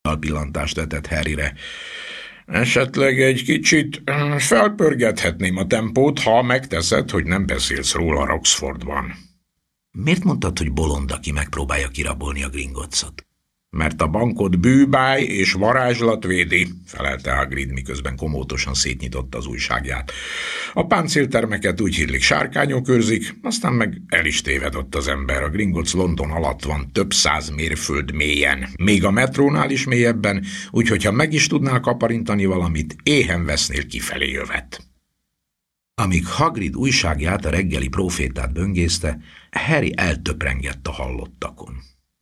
gyanúttal pillantást vetett Harryre. Esetleg egy kicsit felpörgethetném a tempót, ha megteszed, hogy nem beszélsz róla Roxfordban. Miért mondtad, hogy bolond, aki megpróbálja kirabolni a Gringottsot? Mert a bankot bűbáj és varázslat védi, felelte Hagrid, miközben komótosan szétnyitotta az újságját. A páncéltermeket úgy hírlik sárkányok őrzik, aztán meg el is tévedett az ember. A Gringotts London alatt van több 100 mérföld mélyen, még a metrónál is mélyebben, úgyhogy ha meg is tudnál kaparintani valamit, éhen vesznél kifelé jövet. Amíg Hagrid újságját, a reggeli prófétát böngészte, Harry eltöprengett a hallottakon.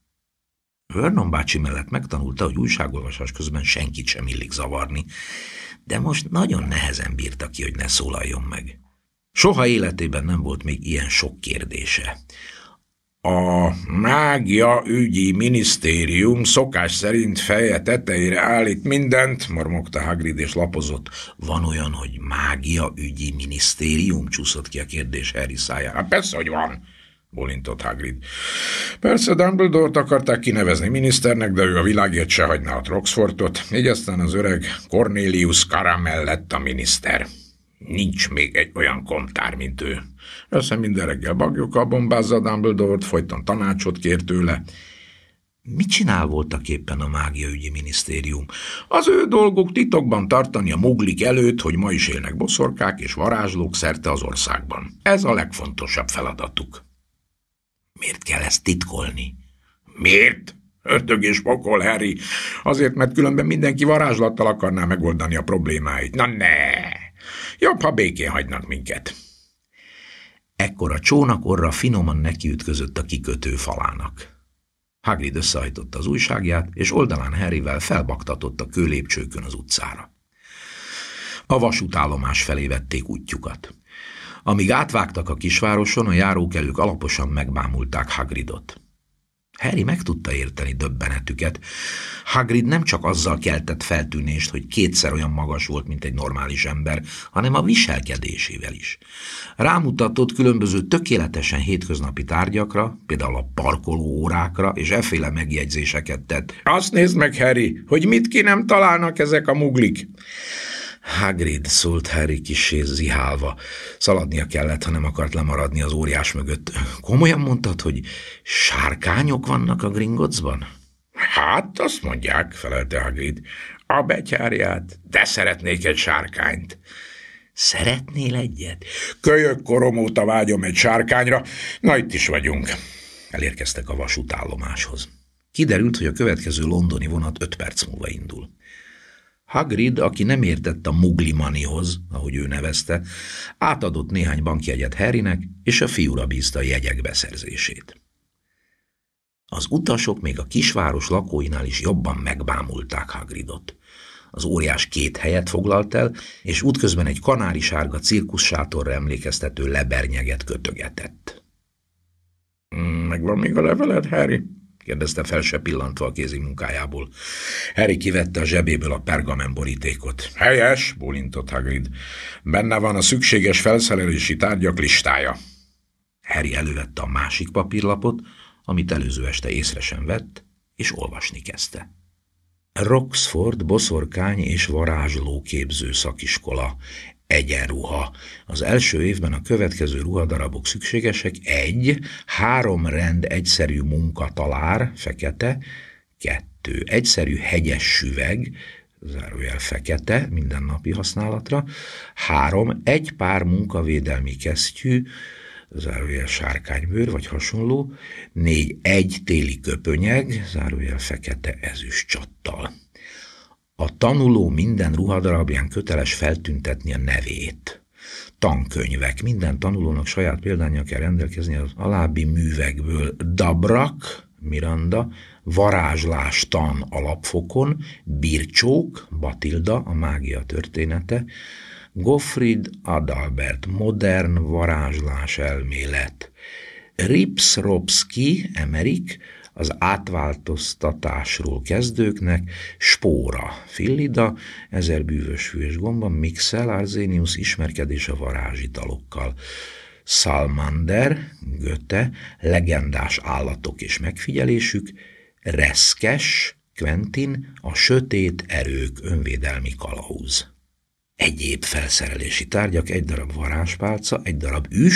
Vernon bácsi mellett megtanulta, hogy újságolvasás közben senkit sem illik zavarni, de most nagyon nehezen bírta ki, hogy ne szólaljon meg. Soha életében nem volt még ilyen sok kérdése. A mágia ügyi minisztérium szokás szerint feje tetejére állít mindent, mormogta Hagrid és lapozott. Van olyan, hogy mágia ügyi minisztérium? Csúszott ki a kérdés Harry szájára. Persze, hogy van, bólintott Hagrid. Persze Dumbledore-t akarták kinevezni miniszternek, de ő a világért se hagyná a Roxfordot, így aztán az öreg Cornelius Caramel lett a miniszter. Nincs még egy olyan komtár, mint ő. Persze minden reggel bagyokkal bombázza Dumbledore-t, folyton tanácsot kér tőle. Mit csinál voltak éppen a mágiaügyi minisztérium? Az ő dolguk titokban tartani a muglik előtt, hogy ma is élnek boszorkák és varázslók szerte az országban. Ez a legfontosabb feladatuk. Miért kell ezt titkolni? Miért? Ördög és pokol, Harry. Azért, mert különben mindenki varázslattal akarná megoldani a problémáit. Na ne! Jobb, ha békén hagynak minket. Ekkor a csónak orra finoman nekiütközött a kikötő falának. Hagrid összehajtotta az újságját, és oldalán Harryvel felbaktatott a kőlépcsőkön az utcára. A vasútállomás felé vették útjukat. Amíg átvágtak a kisvároson, a járókelők alaposan megbámulták Hagridot. Harry meg tudta érteni döbbenetüket. Hagrid nem csak azzal keltett feltűnést, hogy 2-szer olyan magas volt, mint egy normális ember, hanem a viselkedésével is. Rámutatott különböző tökéletesen hétköznapi tárgyakra, például a parkoló órákra, és efféle megjegyzéseket tett. Azt nézd meg, Harry, hogy mit ki nem találnak ezek a muglik. Hagrid, szólt Harry kissé zihálva. Szaladnia kellett, ha nem akart lemaradni az óriás mögött. Komolyan mondtad, hogy sárkányok vannak a Gringottsban? Hát, azt mondják, felelte Hagrid. A betyárját, de szeretnék egy sárkányt. Szeretnél egyet? Kölyök korom óta vágyom egy sárkányra. Na, itt is vagyunk. Elérkeztek a vasútállomáshoz. Kiderült, hogy a következő londoni vonat 5 perc múlva indul. Hagrid, aki nem értett a Mugli Moneyhoz, ahogy ő nevezte, átadott néhány bankjegyet Harrynek, és a fiúra bízta a jegyek beszerzését. Az utasok még a kisváros lakóinál is jobban megbámulták Hagridot. Az óriás 2 helyet foglalt el, és útközben egy kanárisárga cirkuszsátorra emlékeztető lebernyeget kötögetett. Megvan még a leveled, Harry? Kérdezte fel se pillantva a kézi munkájából. Harry kivette a zsebéből a pergamenborítékot. Helyes, bólintott Hagrid. Benne van a szükséges felszerelési tárgyak listája. Harry elővette a másik papírlapot, amit előző este észre sem vett, és olvasni kezdte. Roxford boszorkány és varázslóképző szakiskola. Egyenruha. Az első évben a következő ruhadarabok szükségesek: 1. 3 rend egyszerű munkatalár, fekete, 2. egyszerű hegyes süveg, zárójel fekete, mindennapi használatra, 3. egy pár munkavédelmi kesztyű, zárójel sárkánybőr vagy hasonló, 4. egy téli köpönyeg, zárójel fekete ezüst csattal. A tanuló minden ruhadarabján köteles feltüntetni a nevét. Tankönyvek. Minden tanulónak saját példánnyal kell rendelkezni az alábbi művekből: Dabrak, Miranda, varázslás tan alapfokon, Bircsók, Batilda, a mágia története, Gottfried Adalbert, modern varázslás elmélet, Ripsropski, Emerick, az átváltoztatásról kezdőknek, Spóra, Fillida, 1000 bűvös fű és gomba, Mixel, Arzenius, ismerkedés a varázsitalokkal, Salmander, Goethe, legendás állatok és megfigyelésük, Reszkes, Quentin, a sötét erők önvédelmi kalauz. Egyéb felszerelési tárgyak, egy darab varázspálca, egy darab üs,